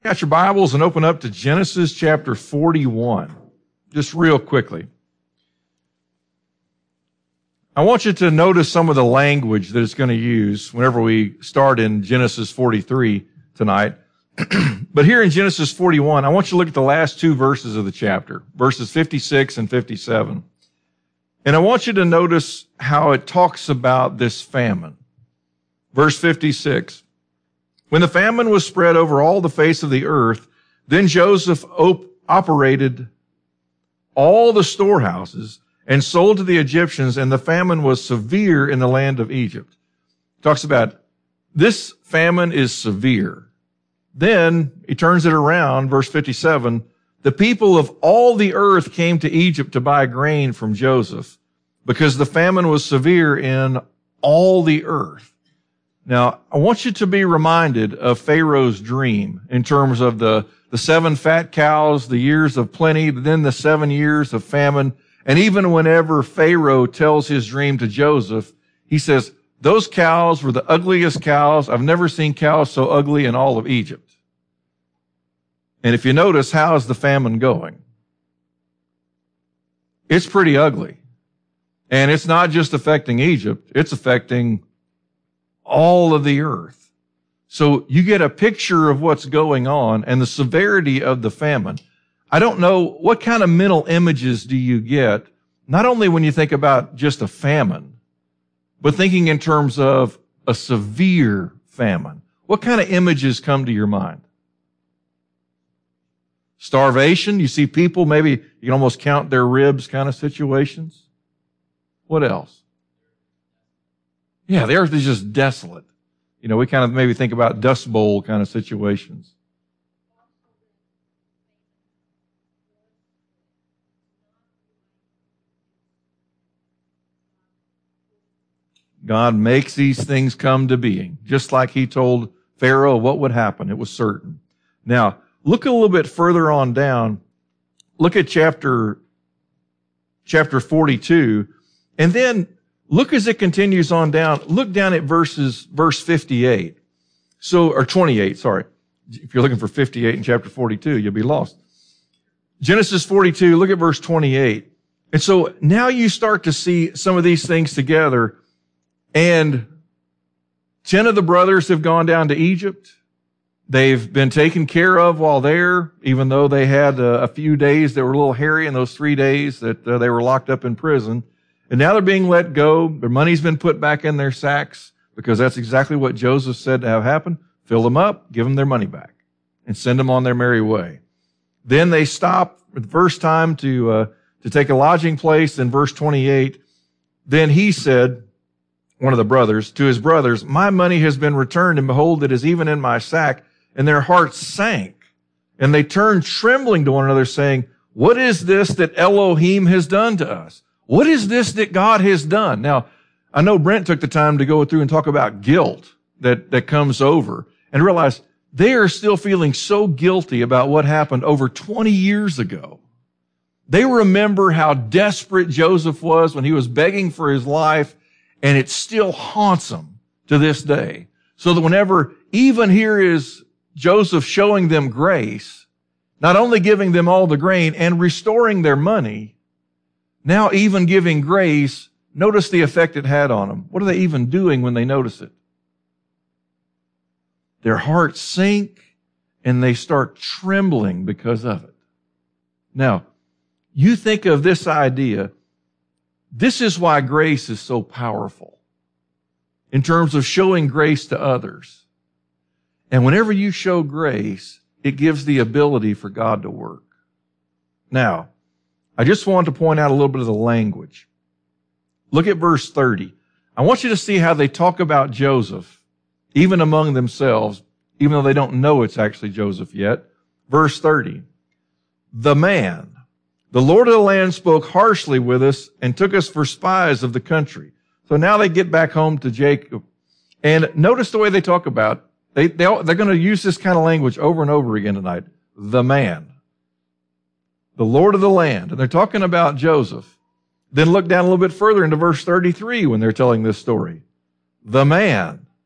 Got your Bibles and open up to Genesis chapter 41, just real quickly. I want you to notice some of the language that it's going to use whenever we start in Genesis 43 tonight. But here in Genesis 41, I want you to look at the last two verses of the chapter, verses 56 and 57. And I want you to notice how it talks about this famine. Verse 56. When the famine was spread over all the face of the earth, then Joseph operated all the storehouses and sold to the Egyptians, and the famine was severe in the land of Egypt. It talks about this famine is severe. Then he turns it around, verse 57, the people of all the earth came to Egypt to buy grain from Joseph because the famine was severe in all the earth. Now, I want you to be reminded of Pharaoh's dream in terms of the 7 fat cows, the years of plenty, then the 7 years of famine. And even whenever Pharaoh tells his dream to Joseph, he says, those cows were the ugliest cows. I've never seen cows so ugly in all of Egypt. And if you notice, how is the famine going? It's pretty ugly. And it's not just affecting Egypt. It's affecting all of the earth. So you get a picture of what's going on and the severity of the famine. I don't know, what kind of mental images do you get, not only when you think about just a famine, but thinking in terms of a severe famine? What kind of images come to your mind? Starvation. You see people, maybe you can almost count their ribs kind of situations. What else? Yeah, the earth is just desolate. You know, we kind of maybe think about Dust Bowl kind of situations. God makes these things come to being, just like he told Pharaoh what would happen. It was certain. Now, look a little bit further on down. Look at chapter 42, and then look as it continues on down. Look down at verse 58. Or 28, sorry. If you're looking for 58 in chapter 42, you'll be lost. Genesis 42, look at verse 28. And so now you start to see some of these things together. And 10 of the brothers have gone down to Egypt. They've been taken care of while there, even though they had a few days that were a little hairy in those 3 days that they were locked up in prison. And now they're being let go. Their money's been put back in their sacks because that's exactly what Joseph said to have happen. Fill them up, give them their money back, and send them on their merry way. Then they stop for the first time to take a lodging place. In verse 28, then he said, one of the brothers, to his brothers, my money has been returned, and behold, it is even in my sack. And their hearts sank, and they turned trembling to one another, saying, what is this that Elohim has done to us? What is this that God has done? Now, I know Brent took the time to go through and talk about guilt that comes over, and realize they are still feeling so guilty about what happened over 20 years ago. They remember how desperate Joseph was when he was begging for his life, and it still haunts them to this day. So that whenever, even here is Joseph showing them grace, not only giving them all the grain and restoring their money, now even giving grace, notice the effect it had on them. What are they even doing when they notice it? Their hearts sink and they start trembling because of it. Now, you think of this idea. This is why grace is so powerful in terms of showing grace to others. And whenever you show grace, it gives the ability for God to work. Now, I just want to point out a little bit of the language. Look at verse 30. I want you to see how they talk about Joseph, even among themselves, even though they don't know it's actually Joseph yet. Verse 30. The man, the Lord of the land, spoke harshly with us and took us for spies of the country. So now they get back home to Jacob. And notice the way they talk about it. They're going to use this kind of language over and over again tonight. The man. The Lord of the land. And they're talking about Joseph. Then look down a little bit further into verse 33 when they're telling this story. The man.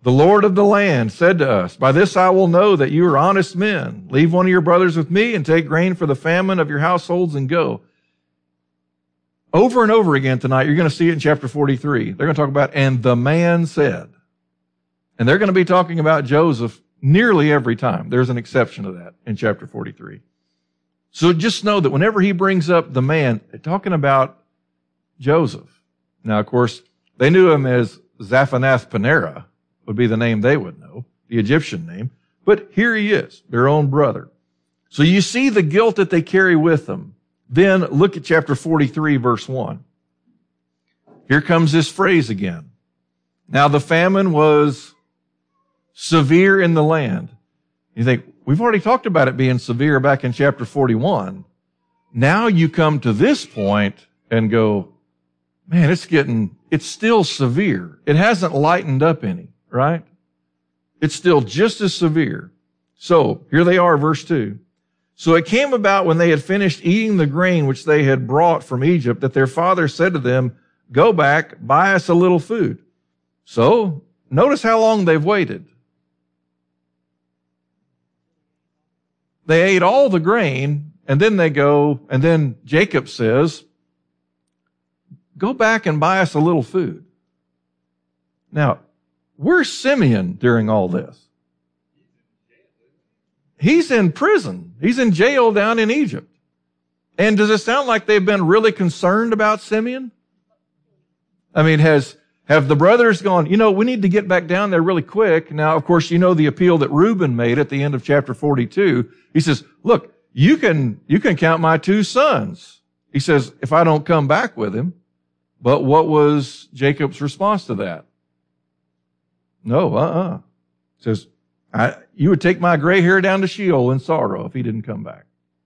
The Lord of the land said to us, by this I will know that you are honest men. Leave one of your brothers with me and take grain for the famine of your households and go. Over and over again tonight, you're going to see it in chapter 43. They're going to talk about, and the man said. And they're going to be talking about Joseph nearly every time. There's an exception to that in chapter 43. So just know that whenever he brings up the man, they're talking about Joseph. Now, of course, they knew him as Zaphanath-Paneah, would be the name they would know, the Egyptian name. But here he is, their own brother. So you see the guilt that they carry with them. Then look at chapter 43, verse 1. Here comes this phrase again. Now the famine was severe in the land. You think, we've already talked about it being severe back in chapter 41. Now you come to this point and go, man, it's still severe. It hasn't lightened up any, right? It's still just as severe. So here they are, verse 2. So it came about when they had finished eating the grain which they had brought from Egypt that their father said to them, go back, buy us a little food. So notice how long they've waited. They ate all the grain, and then they go, and then Jacob says, go back and buy us a little food. Now, where's Simeon during all this? He's in prison. He's in jail down in Egypt. And does it sound like they've been really concerned about Simeon? I mean, have the brothers gone, we need to get back down there really quick. Now, of course, you know the appeal that Reuben made at the end of chapter 42. He says, look, you can count my 2 sons. He says, if I don't come back with him. But what was Jacob's response to that? No, He says, you would take my gray hair down to Sheol in sorrow if he didn't come back.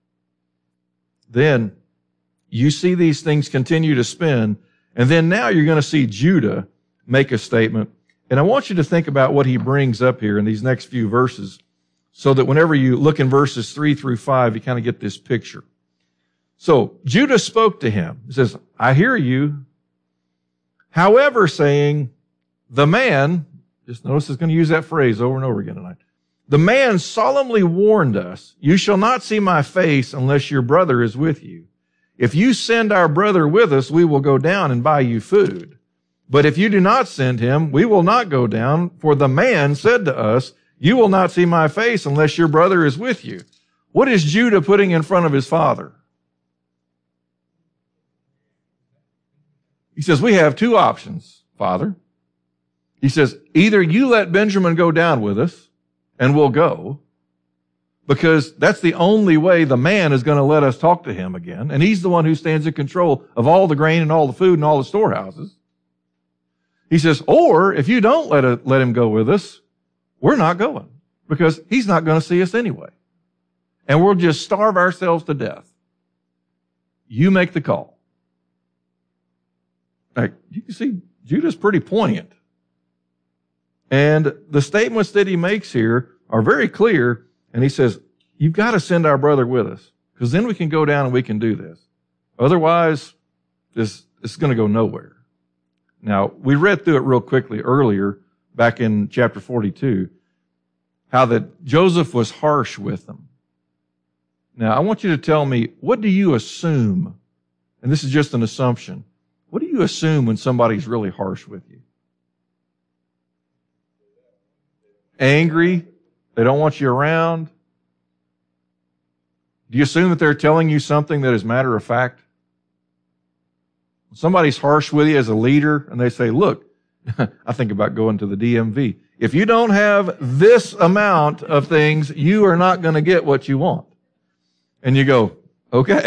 Then you see these things continue to spin, and then now you're going to see Judah make a statement. And I want you to think about what he brings up here in these next few verses so that whenever you look in verses 3 through 5, you kind of get this picture. So Judah spoke to him. He says, I hear you. However, saying, the man, just notice he's going to use that phrase over and over again tonight. The man solemnly warned us, you shall not see my face unless your brother is with you. If you send our brother with us, we will go down and buy you food. But if you do not send him, we will not go down, for the man said to us, you will not see my face unless your brother is with you. What is Judah putting in front of his father? He says, we have 2 options, Father. He says, either you let Benjamin go down with us, and we'll go, because that's the only way the man is going to let us talk to him again, and he's the one who stands in control of all the grain and all the food and all the storehouses. He says, or if you don't let him go with us, we're not going, because he's not going to see us anyway, and we'll just starve ourselves to death. You make the call. Like, you can see Judah's pretty poignant. And the statements that he makes here are very clear. And he says, you've got to send our brother with us, because then we can go down and we can do this. Otherwise, this is going to go nowhere. Now, we read through it real quickly earlier, back in chapter 42, how that Joseph was harsh with them. Now, I want you to tell me, what do you assume? And this is just an assumption. What do you assume when somebody's really harsh with you? Angry? They don't want you around? Do you assume that they're telling you something that is matter of fact? When somebody's harsh with you as a leader and they say, look, I think about going to the DMV. If you don't have this amount of things, you are not going to get what you want. And you go, okay.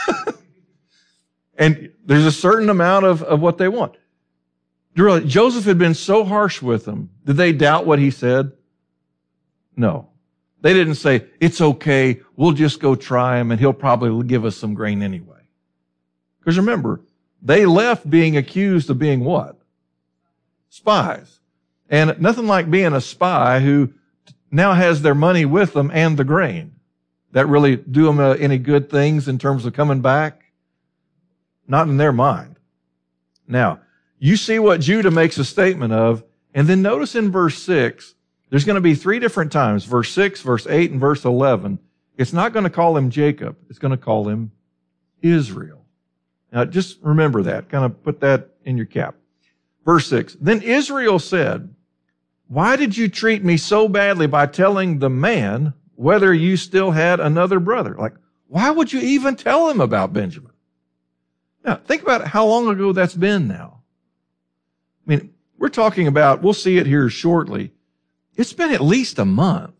And there's a certain amount of what they want. Joseph had been so harsh with them. Did they doubt what he said? No. They didn't say, it's okay, we'll just go try him and he'll probably give us some grain anyway. Because remember, they left being accused of being what? Spies. And nothing like being a spy who now has their money with them and the grain. That really do them any good things in terms of coming back? Not in their mind. Now, you see what Judah makes a statement of, And then notice in verse 6, there's going to be 3 different times, verse 6, verse 8, and verse 11. It's not going to call him Jacob. It's going to call him Israel. Now, just remember that. Kind of put that in your cap. Verse 6, then Israel said, why did you treat me so badly by telling the man whether you still had another brother? Like, why would you even tell him about Benjamin? Now, think about how long ago that's been now. I mean, we're talking about, we'll see it here shortly. It's been at least a month.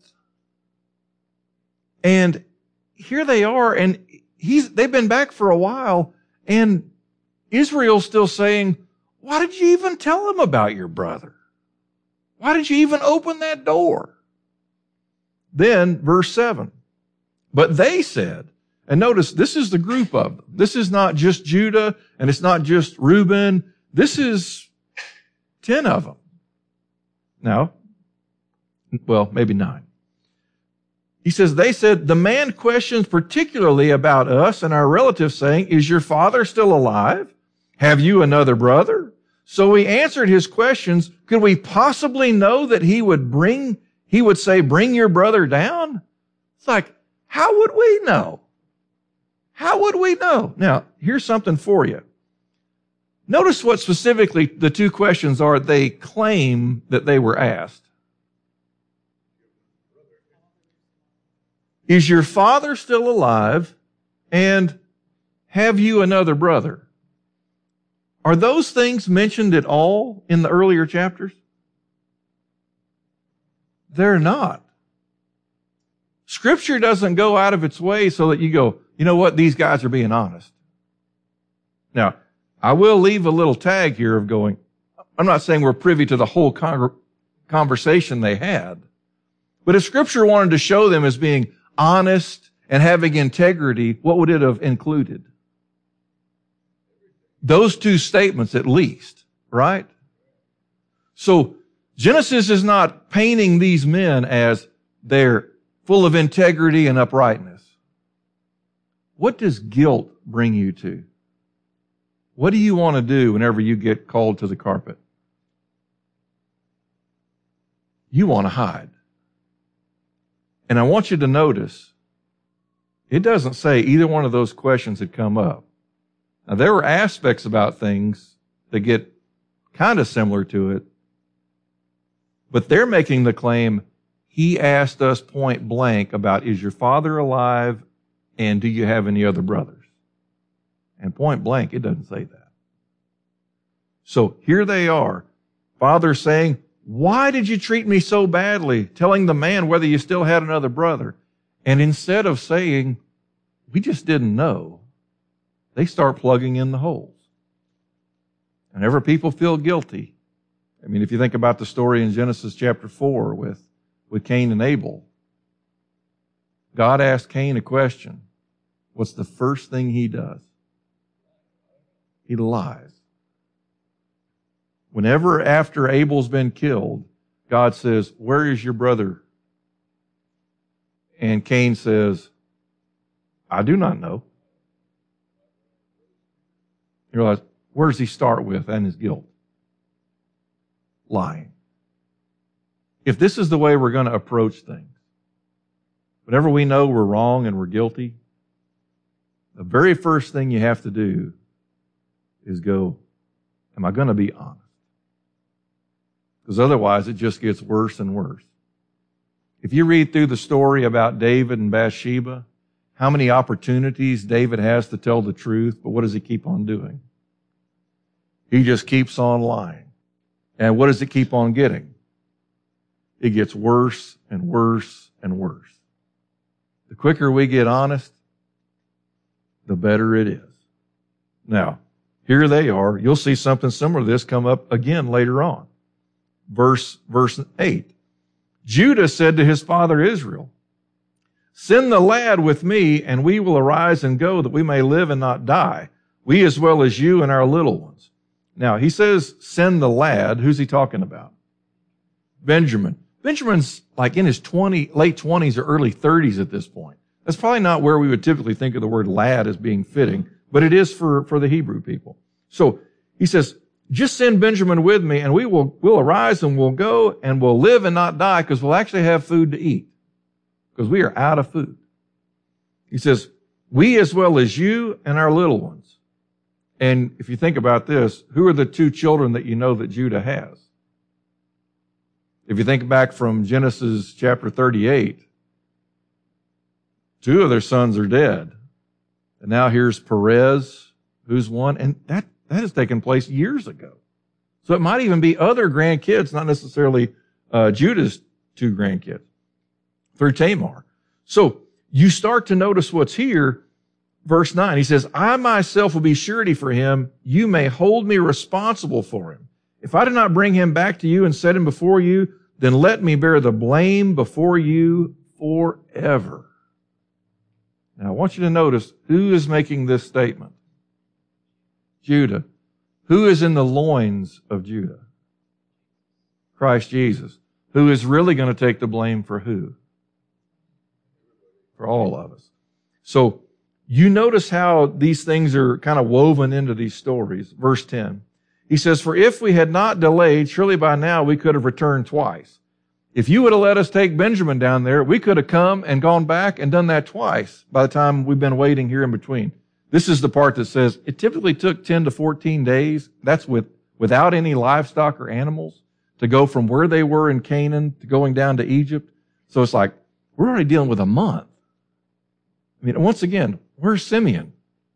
And here they are, and they've been back for a while, and Israel's still saying, why did you even tell him about your brother? Why did you even open that door? Then, verse 7. But they said, and notice, this is the group of them. This is not just Judah, and it's not just Reuben. This is 10 of them. Now, well, maybe 9. He says, they said, the man questions particularly about us and our relatives, saying, is your father still alive? Have you another brother? So we answered his questions. Could we possibly know that he would say, bring your brother down? It's like, how would we know? How would we know? Now, here's something for you. Notice what specifically the 2 questions are they claim that they were asked. Is your father still alive? And have you another brother? Are those things mentioned at all in the earlier chapters? They're not. Scripture doesn't go out of its way so that you go, you know what, these guys are being honest. Now, I will leave a little tag here of going, I'm not saying we're privy to the whole conversation they had, but if Scripture wanted to show them as being honest and having integrity, what would it have included? Those 2 statements at least, right? So Genesis is not painting these men as they're full of integrity and uprightness. What does guilt bring you to? What do you want to do whenever you get called to the carpet? You want to hide. And I want you to notice, it doesn't say either one of those questions had come up. Now, there were aspects about things that get kind of similar to it, but they're making the claim, he asked us point blank about, is your father alive and do you have any other brothers? And point blank, it doesn't say that. So here they are. Father saying, why did you treat me so badly? Telling the man whether you still had another brother. And instead of saying, we just didn't know, they start plugging in the holes. Whenever people feel guilty, I mean, if you think about the story in Genesis chapter 4 with Cain and Abel, God asked Cain a question. What's the first thing he does? He lies. Whenever after Abel's been killed, God says, where is your brother? And Cain says, I do not know. You realize, where does he start with and his guilt? Lying. If this is the way we're going to approach things, whenever we know we're wrong and we're guilty, the very first thing you have to do is go, am I going to be honest? Because otherwise it just gets worse and worse. If you read through the story about David and Bathsheba, how many opportunities David has to tell the truth, but what does he keep on doing? He just keeps on lying. And what does it keep on getting? It gets worse and worse and worse. The quicker we get honest, the better it is. Now, here they are. You'll see something similar to this come up again later on. Verse 8. Judah said to his father Israel, send the lad with me, and we will arise and go, that we may live and not die, we as well as you and our little ones. Now, he says, send the lad. Who's he talking about? Benjamin. Benjamin's like in his late 20s or early 30s at this point. That's probably not where we would typically think of the word lad as being fitting, but it is for the Hebrew people. So he says, just send Benjamin with me and we'll arise and we'll go and we'll live and not die because we'll actually have food to eat because we are out of food. He says, we as well as you and our little ones. And if you think about this, who are the two children that you know that Judah has? If you think back from Genesis chapter 38, two of their sons are dead. And now here's Perez, who's one, and that has taken place years ago. So it might even be other grandkids, not necessarily Judah's two grandkids, through Tamar. So you start to notice what's here. Verse 9, he says, I myself will be surety for him. You may hold me responsible for him. If I do not bring him back to you and set him before you, then let me bear the blame before you forever. Now, I want you to notice who is making this statement. Judah. Who is in the loins of Judah? Christ Jesus. Who is really going to take the blame for who? For all of us. So, you notice how these things are kind of woven into these stories. Verse 10. He says, for if we had not delayed, surely by now we could have returned twice. If you would have let us take Benjamin down there, we could have come and gone back and done that twice by the time we've been waiting here in between. This is the part that says it typically took 10 to 14 days. That's without any livestock or animals to go from where they were in Canaan to going down to Egypt. So it's like, we're already dealing with a month. I mean, once again, where's Simeon?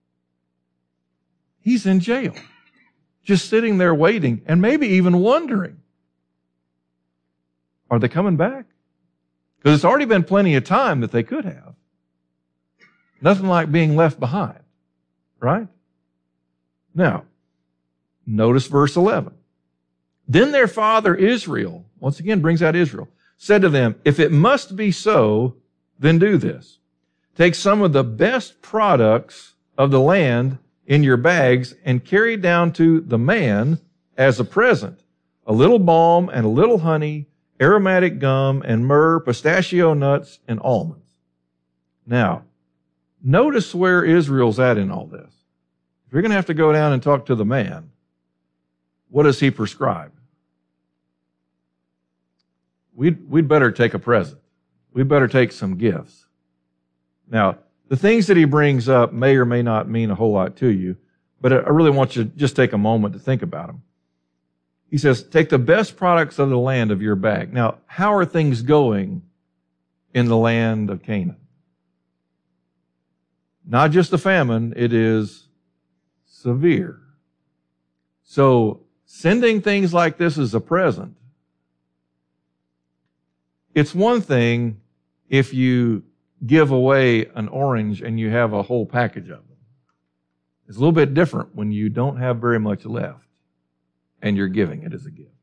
He's in jail, just sitting there waiting and maybe even wondering, are they coming back? Because it's already been plenty of time that they could have. Nothing like being left behind, right? Now, notice verse 11. Then their father Israel, once again brings out Israel, said to them, if it must be so, then do this. Take some of the best products of the land in your bags and carry down to the man as a present a little balm and a little honey, aromatic gum and myrrh, pistachio nuts and almonds. Now, notice where Israel's at in all this. If you're going to have to go down and talk to the man, what does he prescribe? We'd better take a present. We'd better take some gifts. Now, the things that he brings up may or may not mean a whole lot to you, but I really want you to just take a moment to think about them. He says, take the best products of the land of your bag. Now, how are things going in the land of Canaan? Not just a famine, it is severe. So, sending things like this as a present, it's one thing if you give away an orange and you have a whole package of them. It's a little bit different when you don't have very much left and you're giving it as a gift.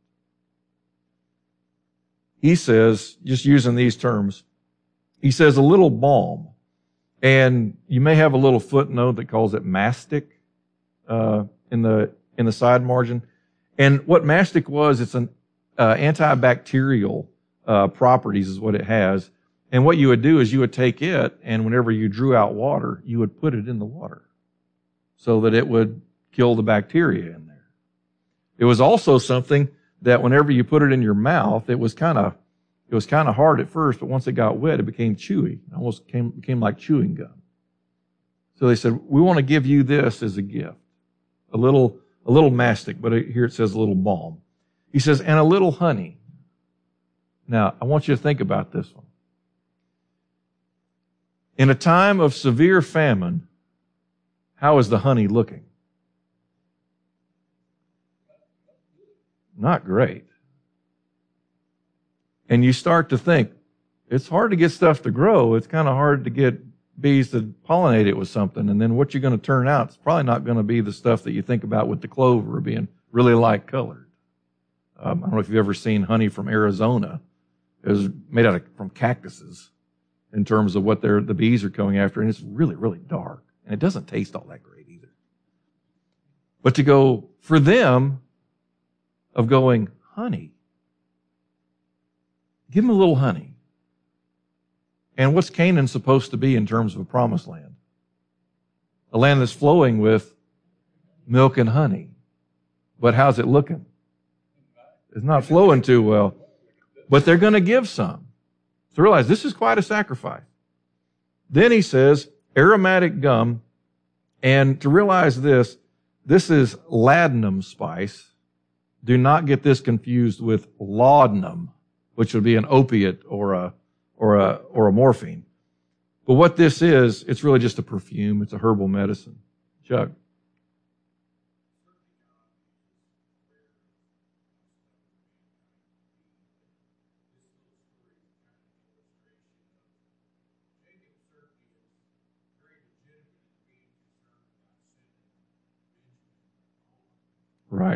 He says, just using these terms, he says a little balm. And you may have a little footnote that calls it mastic in the side margin. And what mastic was, it's an antibacterial properties is what it has. And what you would do is you would take it, and whenever you drew out water, you would put it in the water so that it would kill the bacteria in there. It was also something that whenever you put it in your mouth, it was kind of hard at first, but once it got wet, it became chewy. It almost became like chewing gum. So they said, we want to give you this as a gift. A little mastic, but here it says a little balm. He says, and a little honey. Now, I want you to think about this one. In a time of severe famine, how is the honey looking? Not great. And you start to think, it's hard to get stuff to grow. It's kind of hard to get bees to pollinate it with something. And then what you're going to turn out, it's probably not going to be the stuff that you think about with the clover being really light colored. I don't know if you've ever seen honey from Arizona. It was made from cactuses in terms of what the bees are going after. And it's really, really dark. And it doesn't taste all that great either. But to go, for them, of going, honey. Give them a little honey. And what's Canaan supposed to be in terms of a promised land? A land that's flowing with milk and honey. But how's it looking? It's not flowing too well. But they're going to give some. So realize this is quite a sacrifice. Then he says, aromatic gum. And to realize this is laudanum spice. Do not get this confused with laudanum, which would be an opiate or a morphine. But what this is, it's really just a perfume. It's a herbal medicine. Chuck. Right.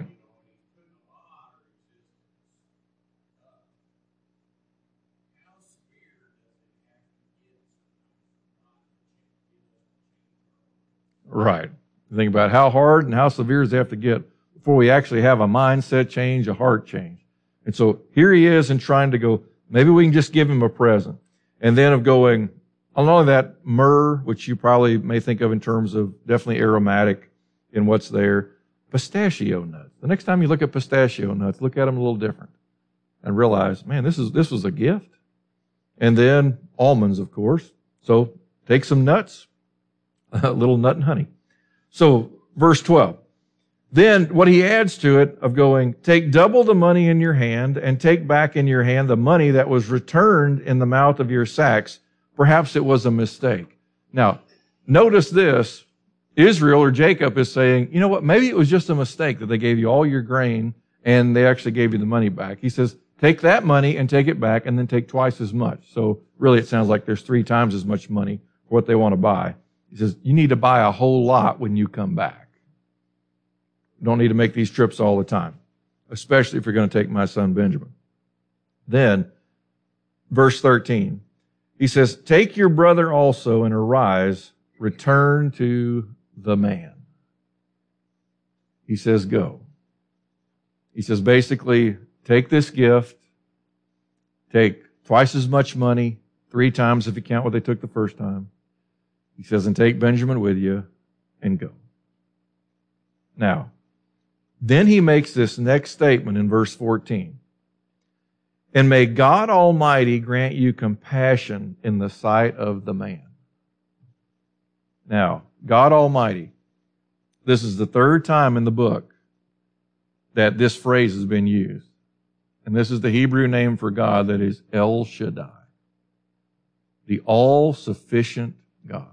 Right. Think about how hard and how severe does it have to get before we actually have a mindset change, a heart change. And so here he is and trying to go, maybe we can just give him a present. And then of going, not only that, myrrh, which you probably may think of in terms of definitely aromatic in what's there, pistachio nuts. The next time you look at pistachio nuts, look at them a little different and realize, man, this was a gift. And then almonds, of course. So take some nuts, a little nut and honey. So verse 12. Then what he adds to it of going, take double the money in your hand and take back in your hand the money that was returned in the mouth of your sacks. Perhaps it was a mistake. Now, notice this. Israel or Jacob is saying, you know what, maybe it was just a mistake that they gave you all your grain and they actually gave you the money back. He says, take that money and take it back and then take twice as much. So really it sounds like there's 3 times as much money for what they want to buy. He says, you need to buy a whole lot when you come back. You don't need to make these trips all the time, especially if you're going to take my son Benjamin. Then, verse 13, he says, take your brother also and arise, return to the man. He says, go. He says, basically, take this gift, take twice as much money, 3 times if you count what they took the first time. He says, and take Benjamin with you and go. Now, then he makes this next statement in verse 14. And may God Almighty grant you compassion in the sight of the man. Now, God Almighty, this is the 3rd time in the book that this phrase has been used. And this is the Hebrew name for God, that is El Shaddai, the all-sufficient God.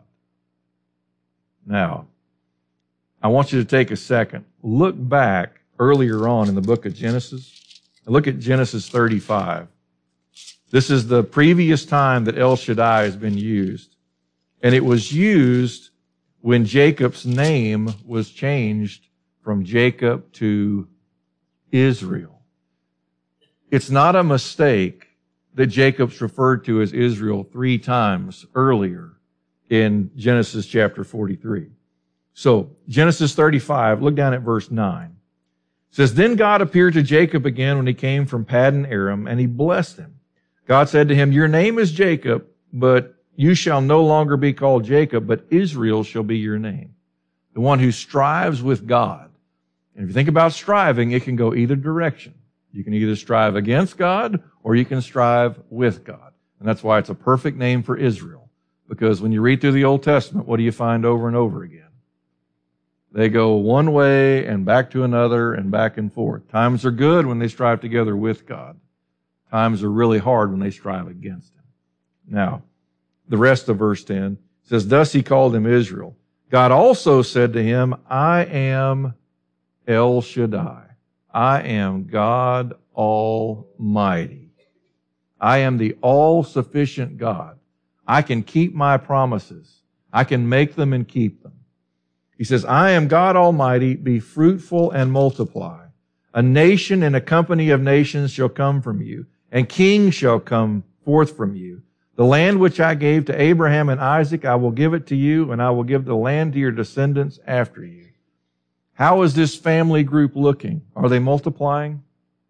Now, I want you to take a second. Look back earlier on in the book of Genesis. Look at Genesis 35. This is the previous time that El Shaddai has been used. And it was used when Jacob's name was changed from Jacob to Israel. It's not a mistake that Jacob's referred to as Israel 3 times earlier in Genesis chapter 43. So, Genesis 35, look down at verse 9. It says, then God appeared to Jacob again when he came from Paddan Aram, and he blessed him. God said to him, your name is Jacob, but you shall no longer be called Jacob, but Israel shall be your name. The one who strives with God. And if you think about striving, it can go either direction. You can either strive against God, or you can strive with God. And that's why it's a perfect name for Israel. Because when you read through the Old Testament, what do you find over and over again? They go one way and back to another and back and forth. Times are good when they strive together with God. Times are really hard when they strive against Him. Now, the rest of verse 10 says, thus he called him Israel. God also said to him, I am El Shaddai. I am God Almighty. I am the all-sufficient God. I can keep my promises. I can make them and keep them. He says, I am God Almighty. Be fruitful and multiply. A nation and a company of nations shall come from you, and kings shall come forth from you. The land which I gave to Abraham and Isaac, I will give it to you, and I will give the land to your descendants after you. How is this family group looking? Are they multiplying?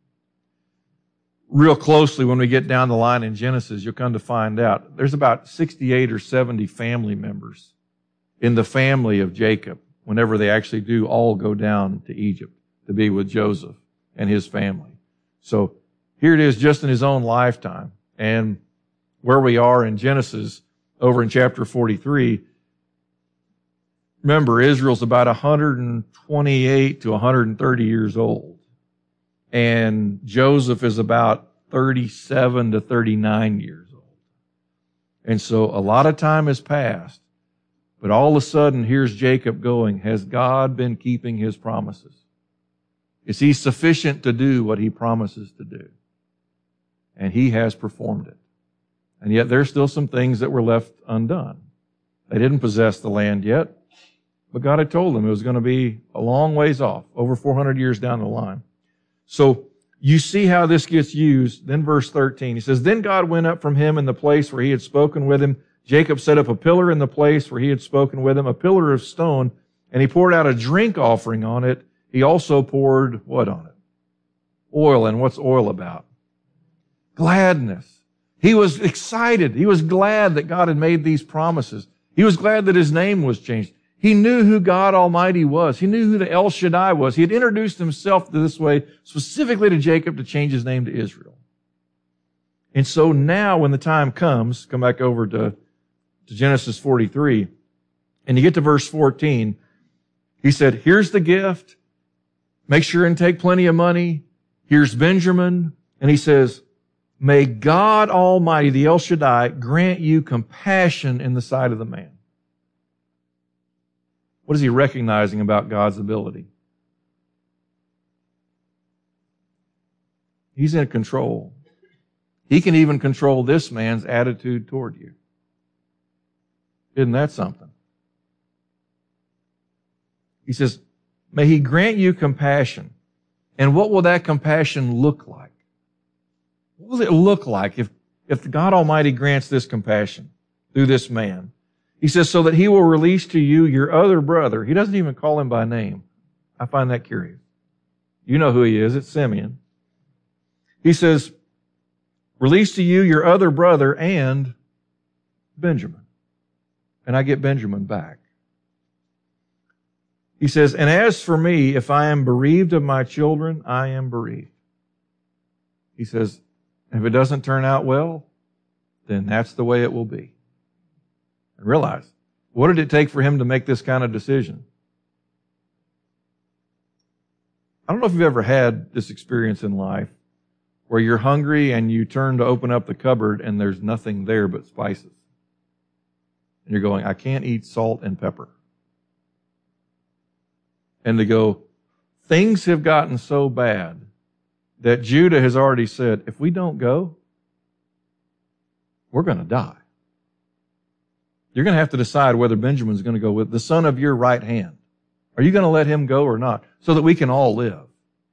Real closely, when we get down the line in Genesis, you'll come to find out there's about 68 or 70 family members in the family of Jacob whenever they actually do all go down to Egypt. to be with Joseph and his family. So here it is just in his own lifetime. And where we are in Genesis, over in chapter 43, remember, Israel's about 128 to 130 years old. And Joseph is about 37 to 39 years old. And so a lot of time has passed. But all of a sudden, here's Jacob going, has God been keeping his promises? Is he sufficient to do what he promises to do? And he has performed it. And yet there's still some things that were left undone. They didn't possess the land yet, but God had told them it was going to be a long ways off, over 400 years down the line. So you see how this gets used. Then verse 13, he says, Then God went up from him in the place where he had spoken with him. Jacob set up a pillar in the place where he had spoken with him, a pillar of stone, and he poured out a drink offering on it. He also poured what on it? Oil. And what's oil about? Gladness. He was excited. He was glad that God had made these promises. He was glad that his name was changed. He knew who God Almighty was. He knew who the El Shaddai was. He had introduced himself this way specifically to Jacob to change his name to Israel. And so now when the time comes, come back over to Genesis 43, and you get to verse 14, he said, here's the gift. Make sure and take plenty of money. Here's Benjamin. And he says, may God Almighty, the El Shaddai, grant you compassion in the sight of the man. What is he recognizing about God's ability? He's in control. He can even control this man's attitude toward you. Isn't that something? He says, may he grant you compassion. And what will that compassion look like? What will it look like if God Almighty grants this compassion through this man? He says, so that he will release to you your other brother. He doesn't even call him by name. I find that curious. You know who he is. It's Simeon. He says, release to you your other brother and Benjamin. And I get Benjamin back. He says, and as for me, if I am bereaved of my children, I am bereaved. He says, if it doesn't turn out well, then that's the way it will be. And realize, what did it take for him to make this kind of decision? I don't know if you've ever had this experience in life where you're hungry and you turn to open up the cupboard and there's nothing there but spices. And you're going, I can't eat salt and pepper. And to go, things have gotten so bad that Judah has already said, if we don't go, we're going to die. You're going to have to decide whether Benjamin's going to go with the son of your right hand. Are you going to let him go or not? So that we can all live.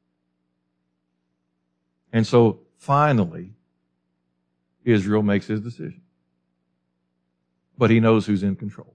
And so finally, Israel makes his decision. But he knows who's in control.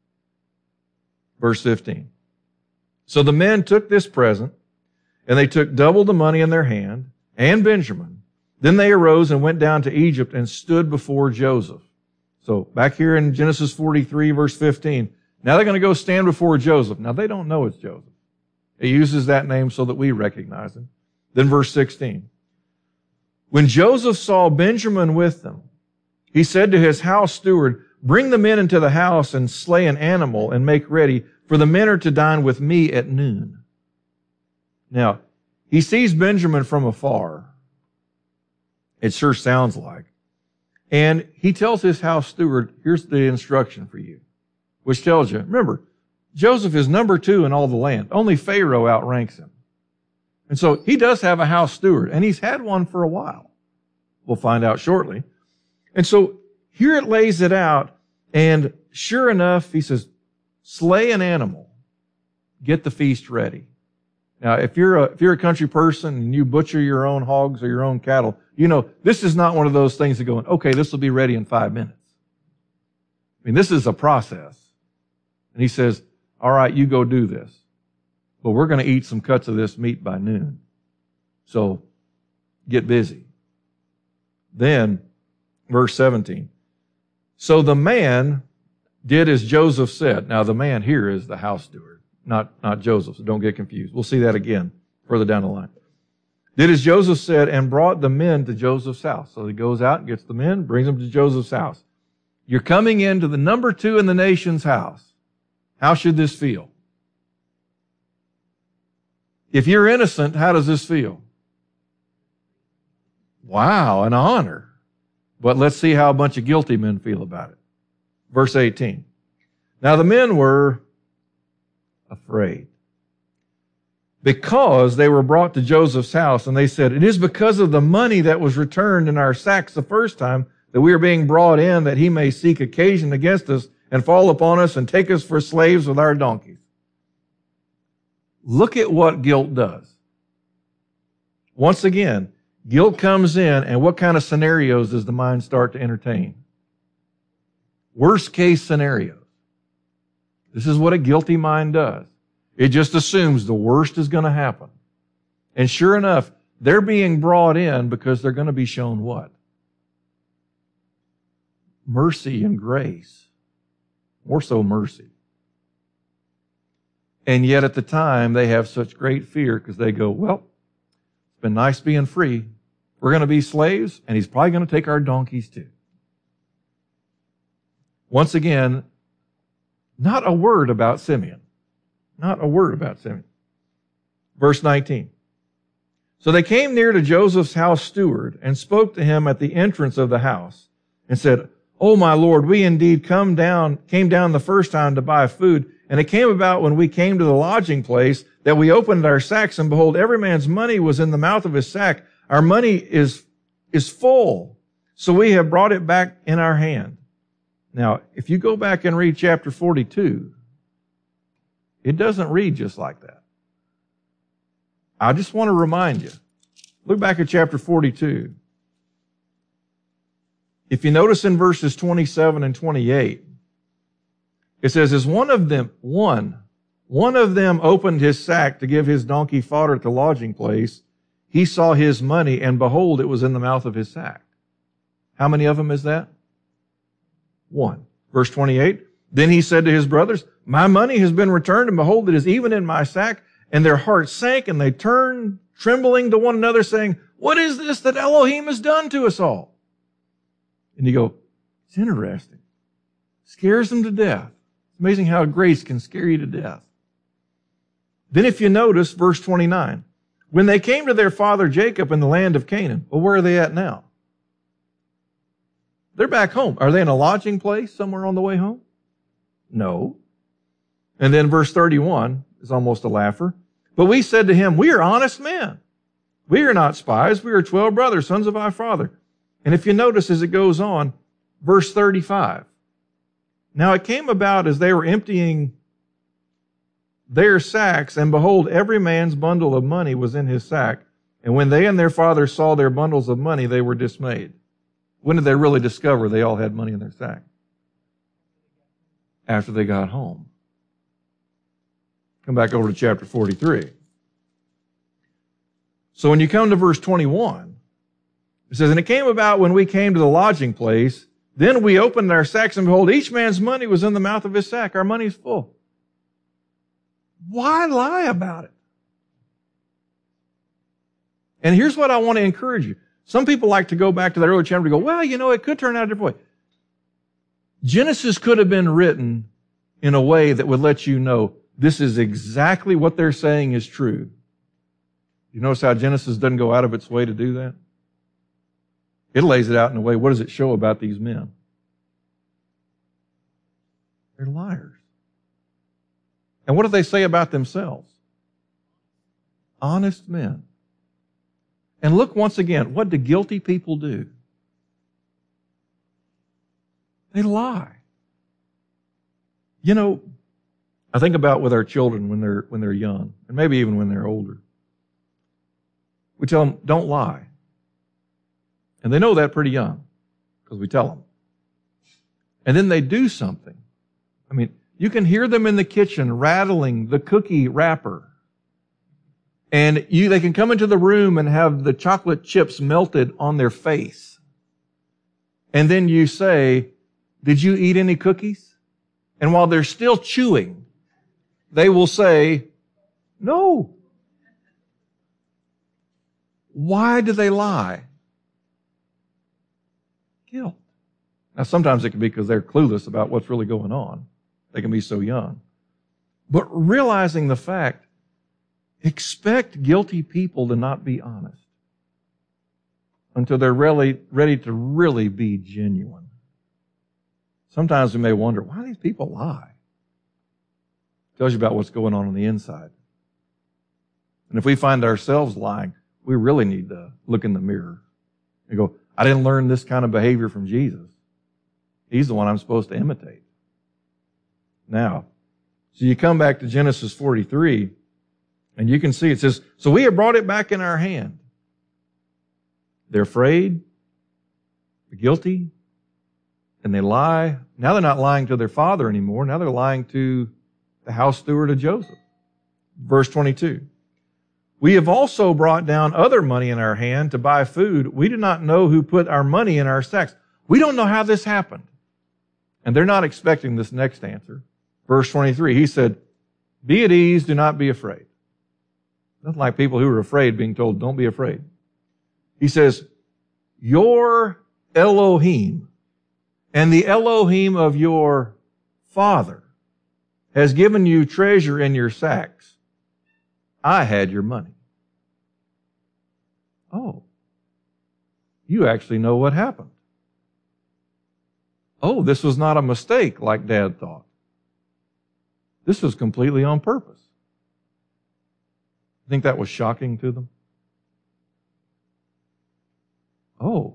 Verse 15. So the men took this present, and they took double the money in their hand, and Benjamin. Then they arose and went down to Egypt and stood before Joseph. So back here in Genesis 43, verse 15, now they're going to go stand before Joseph. Now they don't know it's Joseph. He uses that name so that we recognize him. Then verse 16. When Joseph saw Benjamin with them, he said to his house steward, bring the men into the house and slay an animal and make ready, for the men are to dine with me at noon. Now, he sees Benjamin from afar. It sure sounds like. And he tells his house steward, here's the instruction for you, which tells you, remember, Joseph is number 2 in all the land. Only Pharaoh outranks him. And so he does have a house steward, and he's had one for a while. We'll find out shortly. And so here it lays it out, and sure enough, he says, slay an animal, get the feast ready. Now, if you're a country person and you butcher your own hogs or your own cattle, you know, this is not one of those things that go, okay, this will be ready in 5 minutes. I mean, this is a process. And he says, all right, you go do this. But we're going to eat some cuts of this meat by noon. So get busy. Then, verse 17. So the man did as Joseph said. Now, the man here is the house steward, not Joseph, so don't get confused. We'll see that again further down the line. Did as Joseph said and brought the men to Joseph's house. So he goes out and gets the men, brings them to Joseph's house. You're coming into the number 2 in the nation's house. How should this feel? If you're innocent, how does this feel? Wow, an honor. But let's see how a bunch of guilty men feel about it. Verse 18. Now the men were afraid, because they were brought to Joseph's house, and they said, it is because of the money that was returned in our sacks the first time that we are being brought in, that he may seek occasion against us and fall upon us and take us for slaves with our donkeys. Look at what guilt does. Once again, guilt comes in, and what kind of scenarios does the mind start to entertain? Worst case scenarios. This is what a guilty mind does. It just assumes the worst is going to happen. And sure enough, they're being brought in because they're going to be shown what? Mercy and grace. More so mercy. And yet at the time, they have such great fear because they go, well, it's been nice being free. We're going to be slaves, and he's probably going to take our donkeys too. Once again, not a word about Simeon. Not a word about Simeon. Verse 19. So they came near to Joseph's house steward and spoke to him at the entrance of the house and said, Oh, my Lord, we indeed came down the first time to buy food. And it came about when we came to the lodging place that we opened our sacks, and behold, every man's money was in the mouth of his sack. Our money is full. So we have brought it back in our hand. Now, if you go back and read chapter 42, it doesn't read just like that. I just want to remind you. Look back at chapter 42. If you notice in verses 27 and 28, it says, as one of them opened his sack to give his donkey fodder at the lodging place, he saw his money, and behold, it was in the mouth of his sack. How many of them is that? One. Verse 28, then he said to his brothers, my money has been returned, and behold, it is even in my sack. And their hearts sank, and they turned trembling to one another, saying, what is this that Elohim has done to us all? And you go, it's interesting. Scares them to death. It's amazing how grace can scare you to death. Then if you notice, verse 29, when they came to their father Jacob in the land of Canaan, well, where are they at now? They're back home. Are they in a lodging place somewhere on the way home? No. And then verse 31 is almost a laugher. But we said to him, we are honest men. We are not spies. We are 12 brothers, sons of our father. And if you notice as it goes on, verse 35. Now it came about as they were emptying their sacks, and behold, every man's bundle of money was in his sack. And when they and their father saw their bundles of money, they were dismayed. When did they really discover they all had money in their sack? After they got home. Come back over to chapter 43. So when you come to verse 21, it says, and it came about when we came to the lodging place, then we opened our sacks, and behold, each man's money was in the mouth of his sack. Our money's full. Why lie about it? And here's what I want to encourage you. Some people like to go back to that early chapter and go, well, it could turn out a different way. Genesis could have been written in a way that would let you know this is exactly what they're saying is true. You notice how Genesis doesn't go out of its way to do that? It lays it out in a way, what does it show about these men? They're liars. And what do they say about themselves? Honest men. And look once again, what do guilty people do? They lie. I think about with our children when they're young, and maybe even when they're older. We tell them, don't lie. And they know that pretty young, because we tell them. And then they do something. You can hear them in the kitchen rattling the cookie wrapper. And they can come into the room and have the chocolate chips melted on their face. And then you say, did you eat any cookies? And while they're still chewing, they will say, no. Why do they lie? Guilt. Now, sometimes it can be because they're clueless about what's really going on. They can be so young. But realizing the fact, expect guilty people to not be honest until they're really ready to really be genuine. Sometimes we may wonder, why do these people lie? It tells you about what's going on the inside. And if we find ourselves lying, we really need to look in the mirror and go, I didn't learn this kind of behavior from Jesus. He's the one I'm supposed to imitate. Now, so you come back to Genesis 43, and you can see it says, so we have brought it back in our hand. They're afraid, they're guilty, and they lie. Now they're not lying to their father anymore. Now they're lying to the house steward of Joseph. Verse 22. We have also brought down other money in our hand to buy food. We do not know who put our money in our sacks. We don't know how this happened. And they're not expecting this next answer. Verse 23, he said, be at ease, do not be afraid. Nothing like people who are afraid being told, don't be afraid. He says, your Elohim and the Elohim of your father has given you treasure in your sacks. I had your money. Oh, you actually know what happened. Oh, this was not a mistake like Dad thought. This was completely on purpose. I think that was shocking to them. Oh.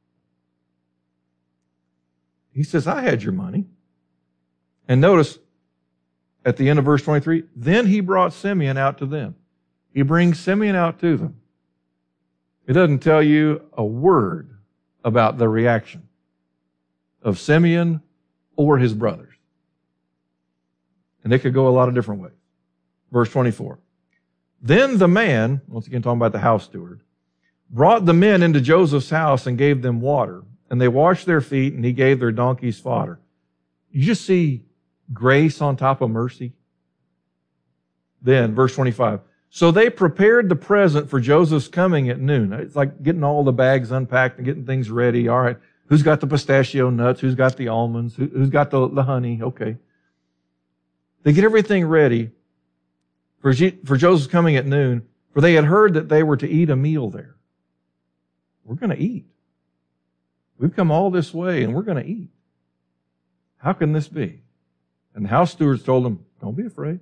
He says, I had your money. And notice, at the end of verse 23, then he brought Simeon out to them. He brings Simeon out to them. It doesn't tell you a word about the reaction of Simeon or his brothers. And they could go a lot of different ways. Verse 24. Then the man, once again talking about the house steward, brought the men into Joseph's house and gave them water. And they washed their feet, and he gave their donkeys fodder. You just see grace on top of mercy. Then, verse 25. So they prepared the present for Joseph's coming at noon. It's like getting all the bags unpacked and getting things ready. All right, who's got the pistachio nuts? Who's got the almonds? Who's got the honey? Okay. They get everything ready for Joseph's coming at noon, for they had heard that they were to eat a meal there. We're going to eat. We've come all this way and we're going to eat. How can this be? And the house stewards told them, don't be afraid.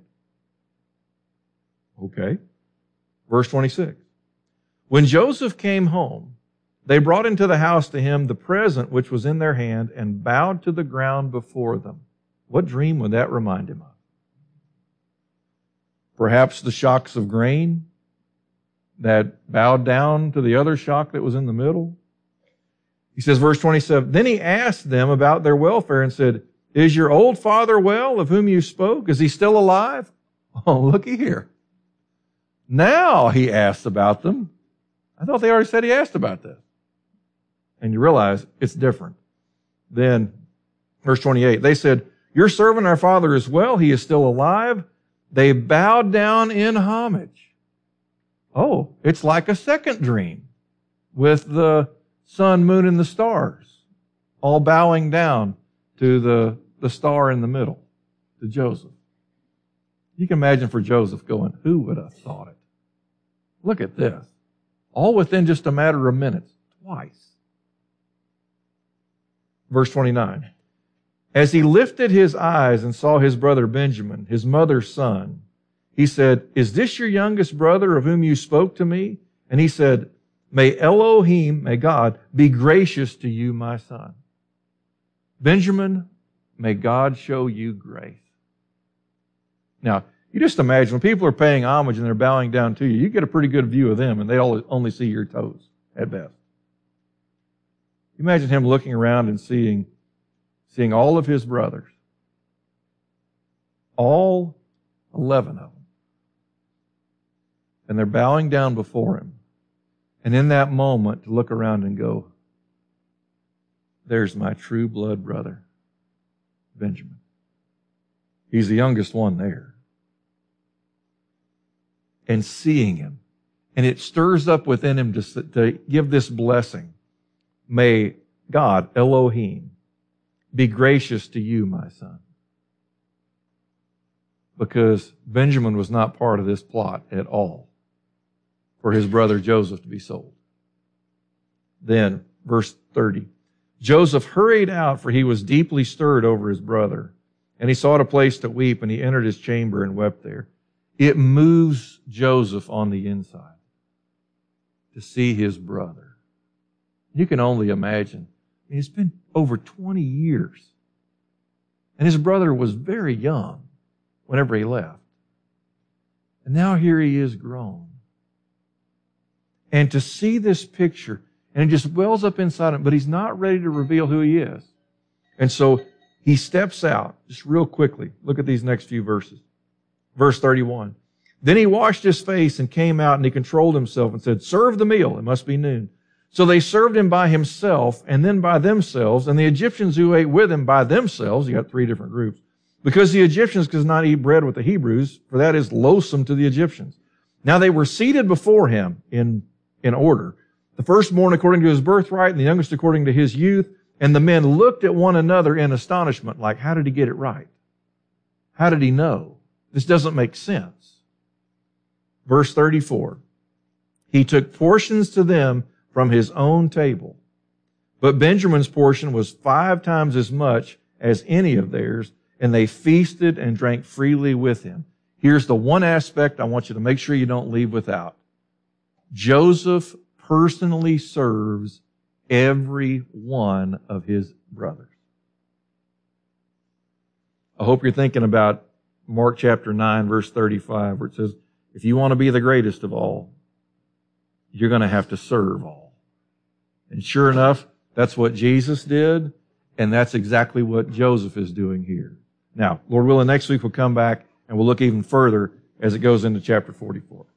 Okay. Verse 26. When Joseph came home, they brought into the house to him the present which was in their hand and bowed to the ground before them. What dream would that remind him of? Perhaps the shocks of grain that bowed down to the other shock that was in the middle. He says, verse 27, then he asked them about their welfare and said, is your old father well, of whom you spoke? Is he still alive? Oh, looky here. Now he asks about them. I thought they already said he asked about this. And you realize it's different. Then, verse 28, they said, your servant, our father, is well. He is still alive. They bowed down in homage. Oh, it's like a second dream with the sun, moon, and the stars all bowing down to the star in the middle, to Joseph. You can imagine for Joseph going, who would have thought it? Look at this. All within just a matter of minutes. Twice. Verse 29. As he lifted his eyes and saw his brother Benjamin, his mother's son, he said, is this your youngest brother of whom you spoke to me? And he said, may Elohim, may God, be gracious to you, my son. Benjamin, may God show you grace. Now, you just imagine when people are paying homage and they're bowing down to you, you get a pretty good view of them and they only see your toes at best. Imagine him looking around and seeing all of his brothers. All 11 of them. And they're bowing down before him. And in that moment, to look around and go, there's my true blood brother, Benjamin. He's the youngest one there. And seeing him And it stirs up within him to give this blessing. May God, Elohim, be gracious to you, my son. Because Benjamin was not part of this plot at all for his brother Joseph to be sold. Then, verse 30. Joseph hurried out, for he was deeply stirred over his brother. And he sought a place to weep, and he entered his chamber and wept there. It moves Joseph on the inside to see his brother. You can only imagine. It's been over 20 years. And his brother was very young whenever he left. And now here he is grown. And to see this picture, and it just wells up inside him, but he's not ready to reveal who he is. And so he steps out, just real quickly. Look at these next few verses. Verse 31. Then he washed his face and came out, and he controlled himself and said, serve the meal. It must be noon. So they served him by himself and then by themselves, and the Egyptians who ate with him by themselves, you got 3 different groups, because the Egyptians could not eat bread with the Hebrews, for that is loathsome to the Egyptians. Now they were seated before him in order, the firstborn according to his birthright, and the youngest according to his youth. And the men looked at one another in astonishment, like, how did he get it right? How did he know? This doesn't make sense. Verse 34. He took portions to them from his own table, but Benjamin's portion was 5 times as much as any of theirs, and they feasted and drank freely with him. Here's the one aspect I want you to make sure you don't leave without. Joseph personally serves every one of his brothers. I hope you're thinking about Mark chapter 9, verse 35, where it says, if you want to be the greatest of all, you're going to have to serve all. And sure enough, that's what Jesus did, and that's exactly what Joseph is doing here. Now, Lord willing, next week we'll come back and we'll look even further as it goes into chapter 44.